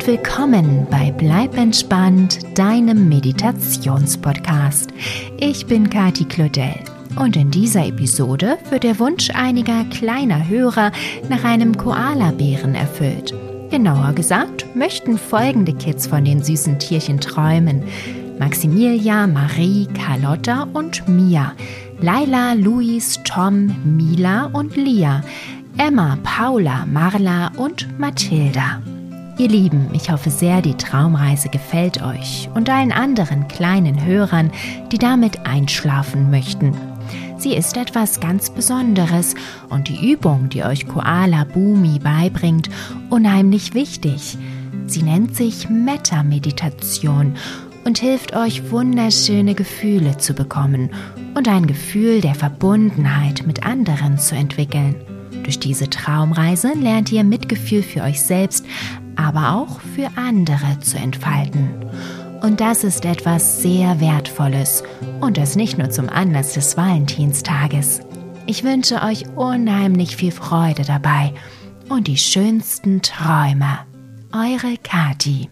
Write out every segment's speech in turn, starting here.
und willkommen bei Bleib entspannt, deinem Meditationspodcast. Ich bin Kati Claudel und in dieser Episode wird der Wunsch einiger kleiner Hörer nach einem Koalabären erfüllt. Genauer gesagt möchten folgende Kids von den süßen Tierchen träumen: Maximilia, Marie, Carlotta und Mia, Laila, Luis, Tom, Mila und Lia, Emma, Paula, Marla und Mathilda. Ihr Lieben, ich hoffe sehr, die Traumreise gefällt euch und allen anderen kleinen Hörern, die damit einschlafen möchten. Sie ist etwas ganz Besonderes und die Übung, die euch Koala Bumi beibringt, unheimlich wichtig. Sie nennt sich Metta-Meditation und hilft euch, wunderschöne Gefühle zu bekommen und ein Gefühl der Verbundenheit mit anderen zu entwickeln. Durch diese Traumreise lernt ihr Mitgefühl für euch selbst, aber auch für andere zu entfalten. Und das ist etwas sehr Wertvolles und das nicht nur zum Anlass des Valentinstages. Ich wünsche euch unheimlich viel Freude dabei und die schönsten Träume. Eure Kati.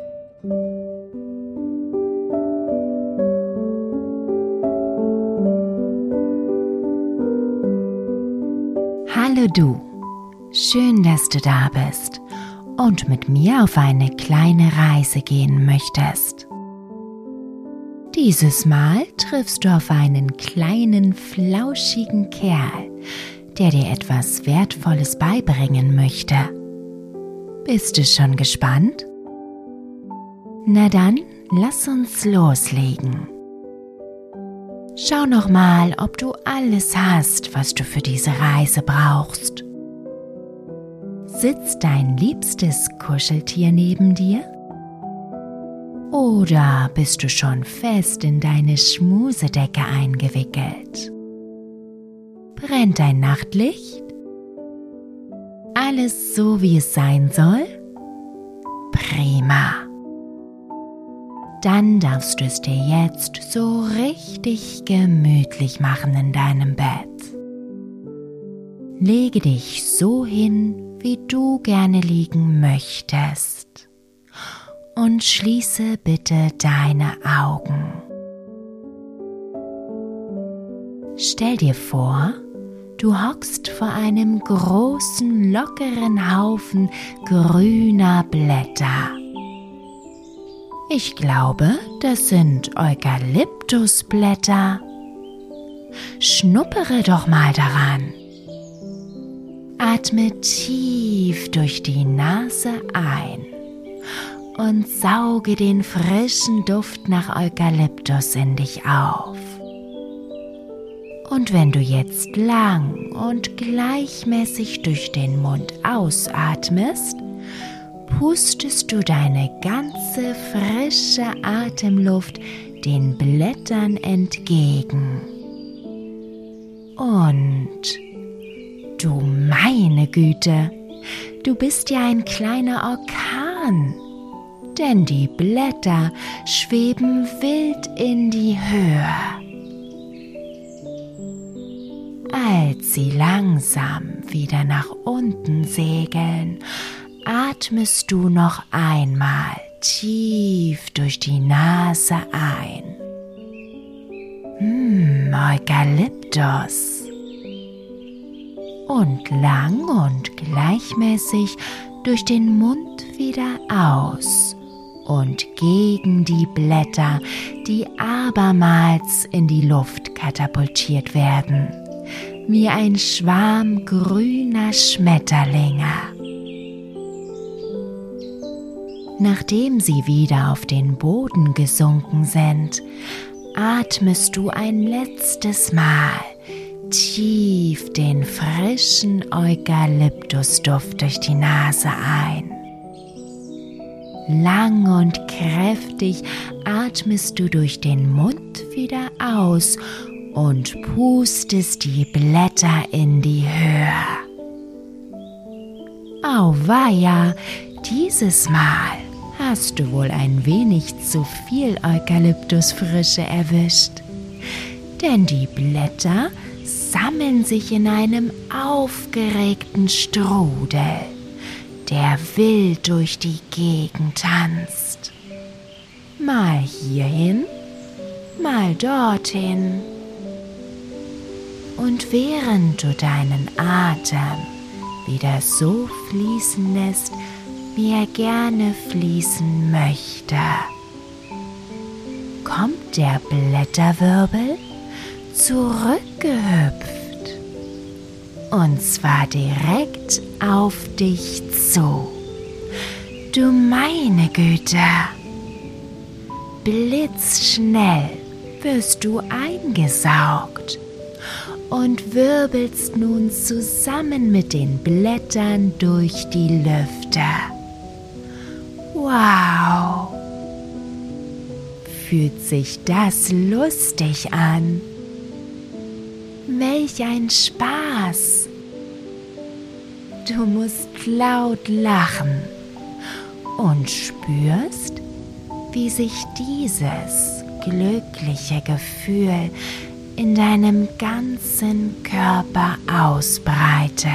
Hallo du, schön, dass du da bist und mit mir auf eine kleine Reise gehen möchtest. Dieses Mal triffst du auf einen kleinen, flauschigen Kerl, der dir etwas Wertvolles beibringen möchte. Bist du schon gespannt? Na dann, lass uns loslegen. Schau noch mal, ob du alles hast, was du für diese Reise brauchst. Sitzt dein liebstes Kuscheltier neben dir? Oder bist du schon fest in deine Schmusedecke eingewickelt? Brennt dein Nachtlicht? Alles so, wie es sein soll? Prima! Dann darfst du es dir jetzt so richtig gemütlich machen in deinem Bett. Lege dich so hin, wie du gerne liegen möchtest. Und schließe bitte deine Augen. Stell dir vor, du hockst vor einem großen, lockeren Haufen grüner Blätter. Ich glaube, das sind Eukalyptusblätter. Schnuppere doch mal daran. Atme tief durch die Nase ein und sauge den frischen Duft nach Eukalyptus in dich auf. Und wenn du jetzt lang und gleichmäßig durch den Mund ausatmest, pustest du deine ganze frische Atemluft den Blättern entgegen. Und du meine Güte, du bist ja ein kleiner Orkan, denn die Blätter schweben wild in die Höhe. Als sie langsam wieder nach unten segeln, atmest du noch einmal tief durch die Nase ein. Eukalyptus. Und lang und gleichmäßig durch den Mund wieder aus und gegen die Blätter, die abermals in die Luft katapultiert werden, wie ein Schwarm grüner Schmetterlinge. Nachdem sie wieder auf den Boden gesunken sind, atmest du ein letztes Mal tief den frischen Eukalyptusduft durch die Nase ein. Lang und kräftig atmest du durch den Mund wieder aus und pustest die Blätter in die Höhe. Auweia, dieses Mal hast du wohl ein wenig zu viel Eukalyptusfrische erwischt, denn die Blätter sammeln sich in einem aufgeregten Strudel, der wild durch die Gegend tanzt. Mal hierhin, mal dorthin. Und während du deinen Atem wieder so fließen lässt, wie er gerne fließen möchte, kommt der Blätterwirbel zurückgehüpft. Und zwar direkt auf dich zu. Du meine Güte! Blitzschnell wirst du eingesaugt und wirbelst nun zusammen mit den Blättern durch die Lüfte. Wow! Fühlt sich das lustig an? Welch ein Spaß! Du musst laut lachen und spürst, wie sich dieses glückliche Gefühl in deinem ganzen Körper ausbreitet.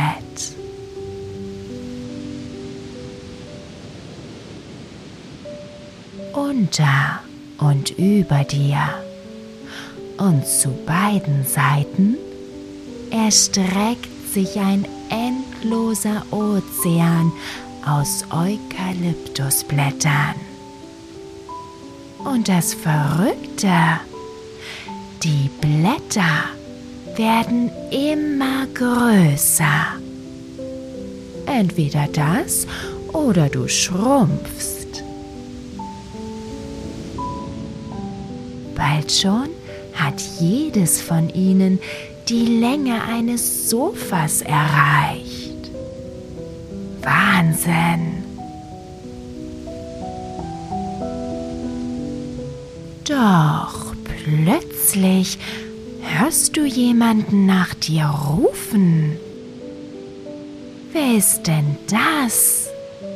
Unter und über dir und zu beiden Seiten erstreckt sich ein endloser Ozean aus Eukalyptusblättern. Und das Verrückte, die Blätter werden immer größer. Entweder das oder du schrumpfst. Bald schon hat jedes von ihnen die Länge eines Sofas erreicht. Wahnsinn! Doch plötzlich hörst du jemanden nach dir rufen. Wer ist denn das?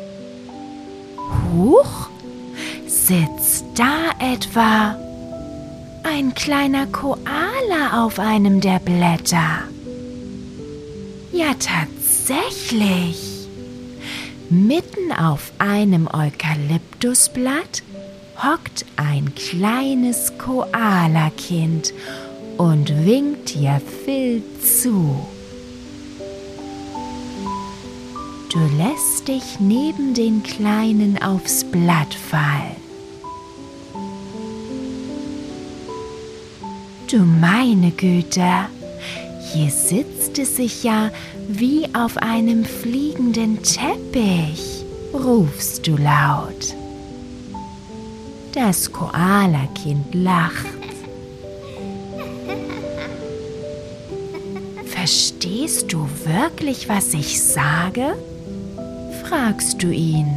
Huch, sitzt da etwa ein kleiner Koala auf einem der Blätter? Ja, tatsächlich. Mitten auf einem Eukalyptusblatt hockt ein kleines Koala-Kind und winkt dir wild zu. Du lässt dich neben den Kleinen aufs Blatt fallen. Du meine Güte, hier sitzt es sich ja wie auf einem fliegenden Teppich, rufst du laut. Das Koala-Kind lacht. Verstehst du wirklich, was ich sage? Fragst du ihn.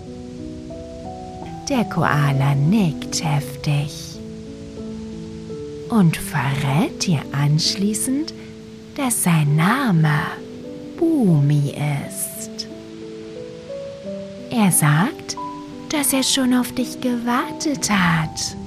Der Koala nickt heftig und verrät dir anschließend, dass sein Name Bumi ist. Er sagt, dass er schon auf dich gewartet hat.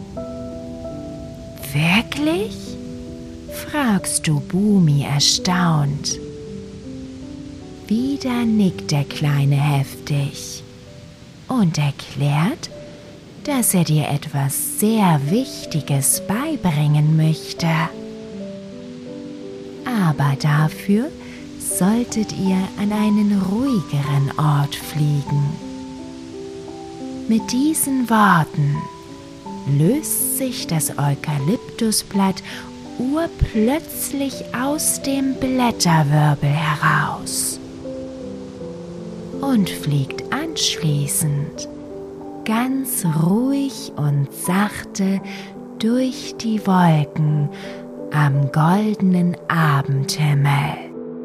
Wirklich? Fragst du Bumi erstaunt. Wieder nickt der Kleine heftig und erklärt, dass er dir etwas sehr Wichtiges beibringen möchte. Aber dafür solltet ihr an einen ruhigeren Ort fliegen. Mit diesen Worten löst sich das Eukalyptusblatt urplötzlich aus dem Blätterwirbel heraus und fliegt anschließend ganz ruhig und sachte durch die Wolken am goldenen Abendhimmel.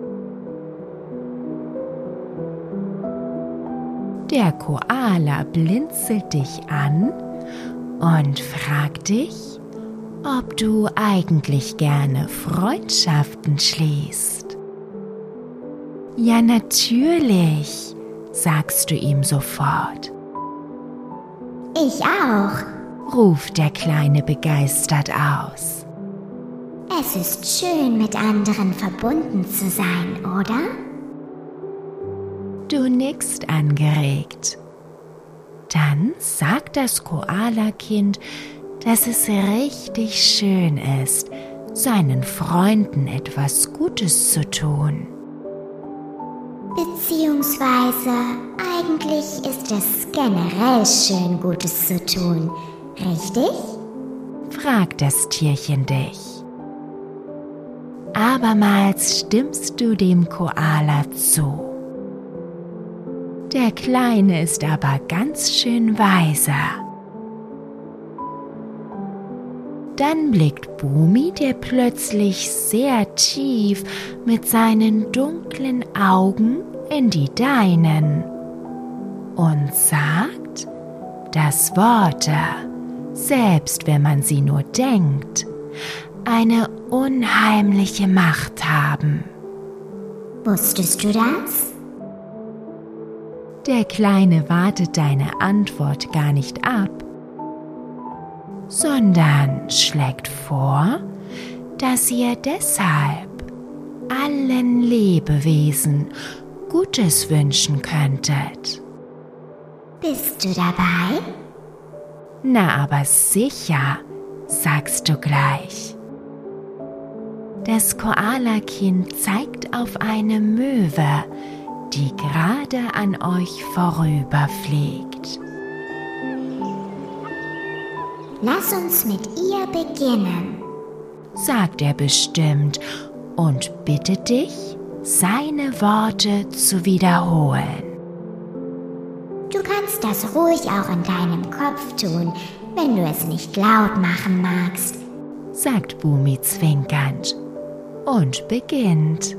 Der Koala blinzelt dich an und fragt dich, ob du eigentlich gerne Freundschaften schließt. Ja, natürlich, sagst du ihm sofort. Ich auch, ruft der Kleine begeistert aus. Es ist schön, mit anderen verbunden zu sein, oder? Du nickst angeregt. Dann sagt das Koala-Kind, dass es richtig schön ist, seinen Freunden etwas Gutes zu tun. Beziehungsweise, eigentlich ist es generell schön, Gutes zu tun, richtig? Fragt das Tierchen dich. Abermals stimmst du dem Koala zu. Der Kleine ist aber ganz schön weiser. Dann blickt Bumi dir plötzlich sehr tief mit seinen dunklen Augen in die deinen und sagt, dass Worte, selbst wenn man sie nur denkt, eine unheimliche Macht haben. Wusstest du das? Der Kleine wartet deine Antwort gar nicht ab, sondern schlägt vor, dass ihr deshalb allen Lebewesen Gutes wünschen könntet. Bist du dabei? Na, aber sicher, sagst du gleich. Das Koala-Kind zeigt auf eine Möwe, die gerade an euch vorüberfliegt. Lass uns mit ihr beginnen, sagt er bestimmt und bittet dich, seine Worte zu wiederholen. Du kannst das ruhig auch in deinem Kopf tun, wenn du es nicht laut machen magst, sagt Bumi zwinkernd und beginnt.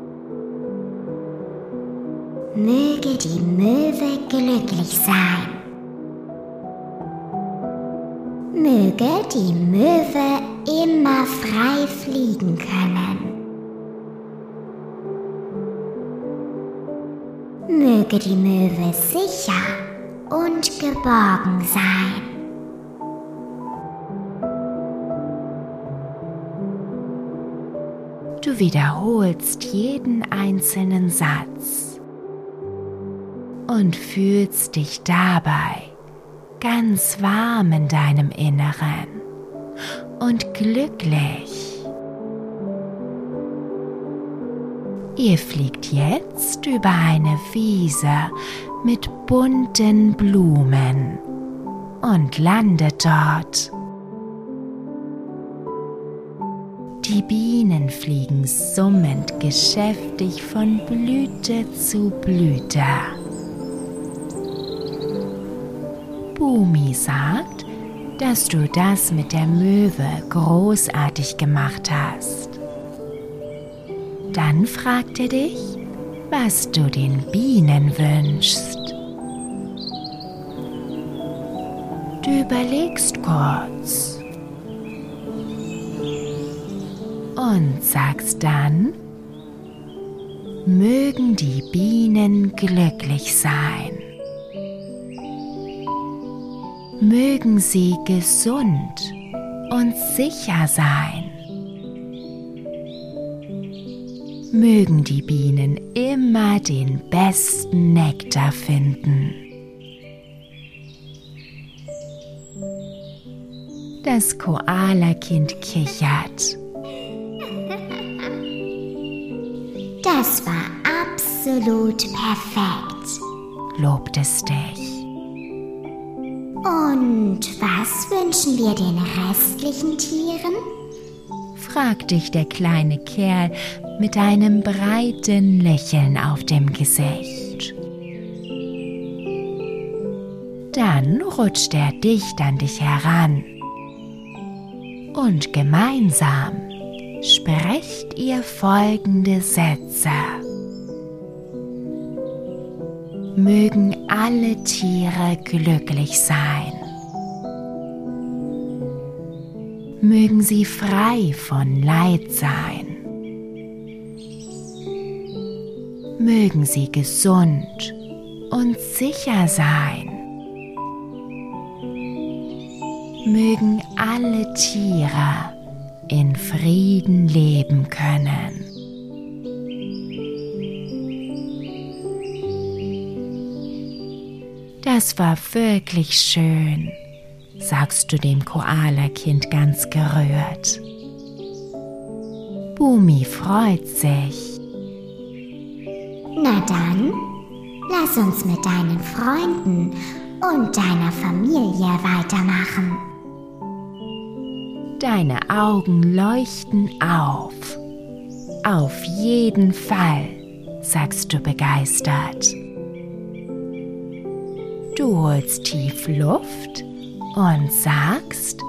Möge die Möwe glücklich sein. Möge die Möwe immer frei fliegen können. Möge die Möwe sicher und geborgen sein. Du wiederholst jeden einzelnen Satz und fühlst dich dabei ganz warm in deinem Inneren und glücklich. Ihr fliegt jetzt über eine Wiese mit bunten Blumen und landet dort. Die Bienen fliegen summend geschäftig von Blüte zu Blüte. Bumi sagt, dass du das mit der Möwe großartig gemacht hast. Dann fragt er dich, was du den Bienen wünschst. Du überlegst kurz und sagst dann, mögen die Bienen glücklich sein. Mögen sie gesund und sicher sein. Mögen die Bienen immer den besten Nektar finden. Das Koala-Kind kichert. Das war absolut perfekt, lobt es dich. Und was wünschen wir den restlichen Tieren? Fragt dich der kleine Kerl mit einem breiten Lächeln auf dem Gesicht. Dann rutscht er dicht an dich heran und gemeinsam sprecht ihr folgende Sätze. Mögen alle Tiere glücklich sein. Mögen sie frei von Leid sein. Mögen sie gesund und sicher sein. Mögen alle Tiere in Frieden leben können. Das war wirklich schön, sagst du dem Koala-Kind ganz gerührt. Bumi freut sich. Na dann, lass uns mit deinen Freunden und deiner Familie weitermachen. Deine Augen leuchten auf. Auf jeden Fall, sagst du begeistert. Du holst tief Luft und sagst: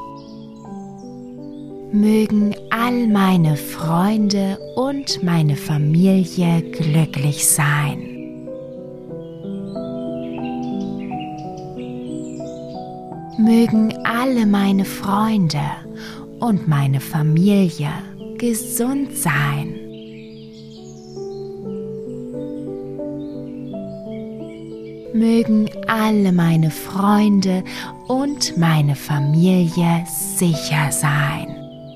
Mögen all meine Freunde und meine Familie glücklich sein. Mögen alle meine Freunde und meine Familie gesund sein. Mögen alle meine Freunde und meine Familie sicher sein.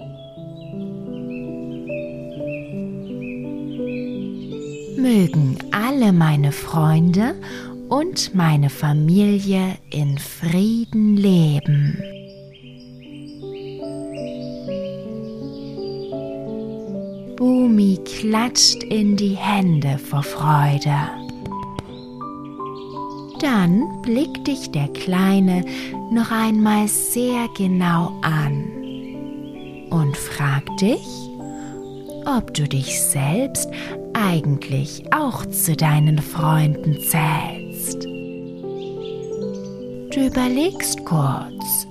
Mögen alle meine Freunde und meine Familie in Frieden leben. Bumi klatscht in die Hände vor Freude. Dann blickt dich der Kleine noch einmal sehr genau an und fragt dich, ob du dich selbst eigentlich auch zu deinen Freunden zählst. Du überlegst kurz.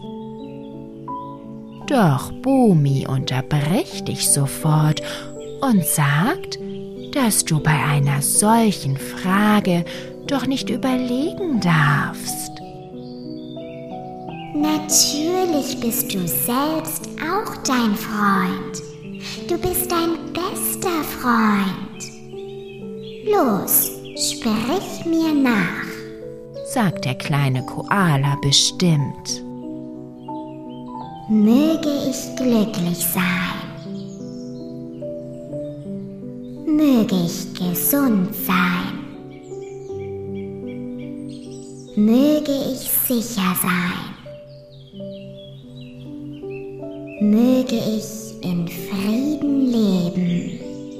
Doch Bumi unterbricht dich sofort und sagt, dass du bei einer solchen Frage doch nicht überlegen darfst. Natürlich bist du selbst auch dein Freund. Du bist dein bester Freund. Los, sprich mir nach, sagt der kleine Koala bestimmt. Möge ich glücklich sein. Möge ich gesund sein. Möge ich sicher sein. Möge ich in Frieden leben.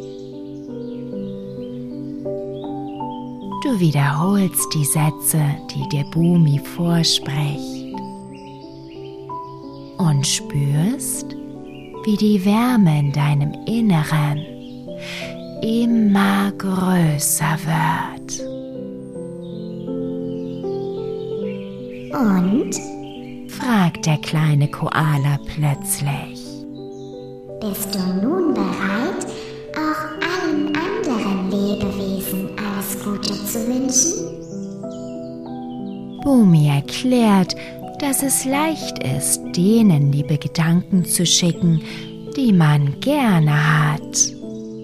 Du wiederholst die Sätze, die dir Bumi vorspricht, und spürst, wie die Wärme in deinem Inneren immer größer wird. Und? Fragt der kleine Koala plötzlich. Bist du nun bereit, auch allen anderen Lebewesen alles Gute zu wünschen? Bumi erklärt, dass es leicht ist, denen liebe Gedanken zu schicken, die man gerne hat.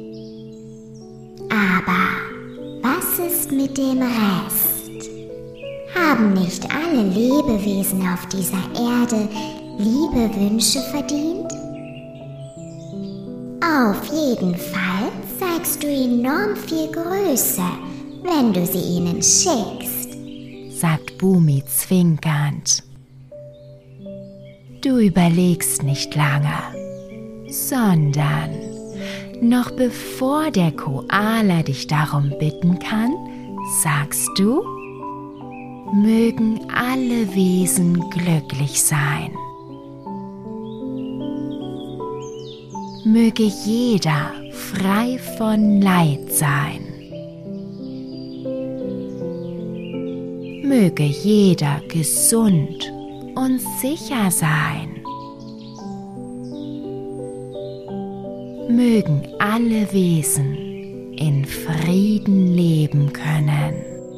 Aber was ist mit dem Rest? Haben nicht alle Lebewesen auf dieser Erde liebe Wünsche verdient? Auf jeden Fall zeigst du enorm viel Größe, wenn du sie ihnen schickst, sagt Bumi zwinkernd. Du überlegst nicht lange, sondern noch bevor der Koala dich darum bitten kann, sagst du: Mögen alle Wesen glücklich sein. Möge jeder frei von Leid sein. Möge jeder gesund und sicher sein. Mögen alle Wesen in Frieden leben können.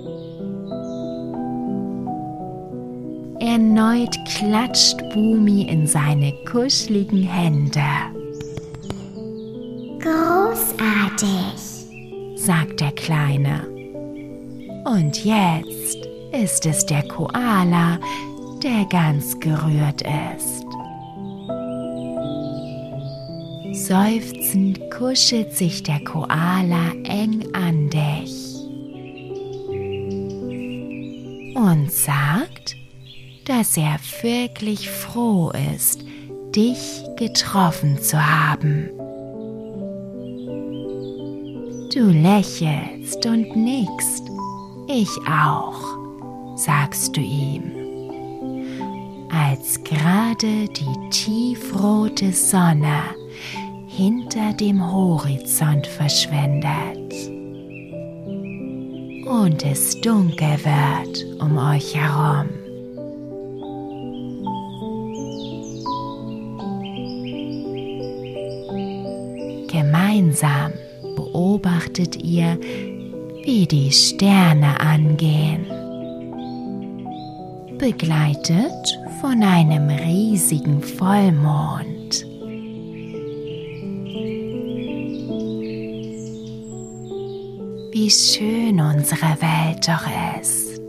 Erneut klatscht Bumi in seine kuscheligen Hände. Großartig, sagt der Kleine. Und jetzt ist es der Koala, der ganz gerührt ist. Seufzend kuschelt sich der Koala eng an dich. und sagt, dass er wirklich froh ist, dich getroffen zu haben. Du lächelst und nickst. Ich auch, sagst du ihm, als gerade die tiefrote Sonne hinter dem Horizont verschwindet und es dunkel wird um euch herum. Gemeinsam beobachtet ihr, wie die Sterne angehen, begleitet von einem riesigen Vollmond. Wie schön unsere Welt doch ist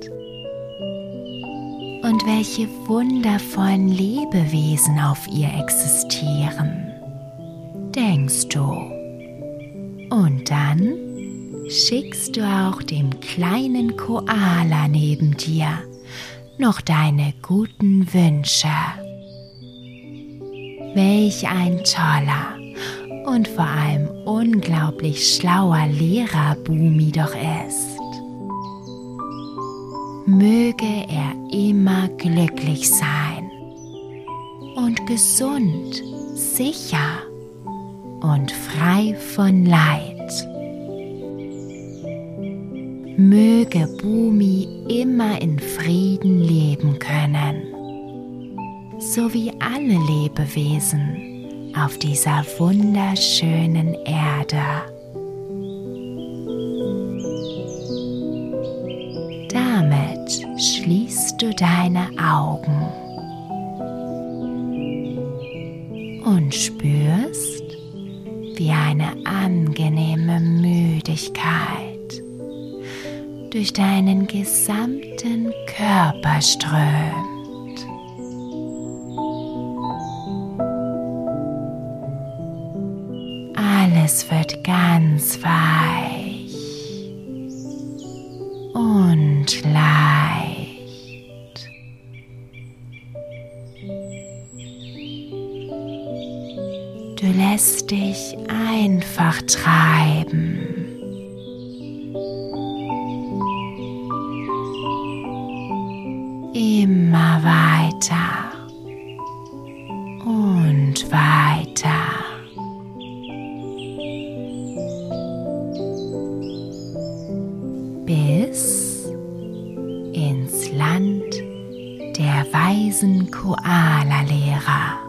und welche wundervollen Lebewesen auf ihr existieren, denkst du. Und dann schickst du auch dem kleinen Koala neben dir noch deine guten Wünsche. Welch ein toller und vor allem unglaublich schlauer Lehrer Bumi doch ist. Möge er immer glücklich sein und gesund, sicher und frei von Leid. Möge Bumi immer in Frieden leben können, so wie alle Lebewesen auf dieser wunderschönen Erde. Damit schließt du deine Augen und spürst, wie eine angenehme Müdigkeit durch deinen gesamten Körper strömt. Alles wird ganz weich und leicht. Du lässt dich einfach treiben. Immer weiter und weiter. Bis ins Land der weisen Koala-Lehrer.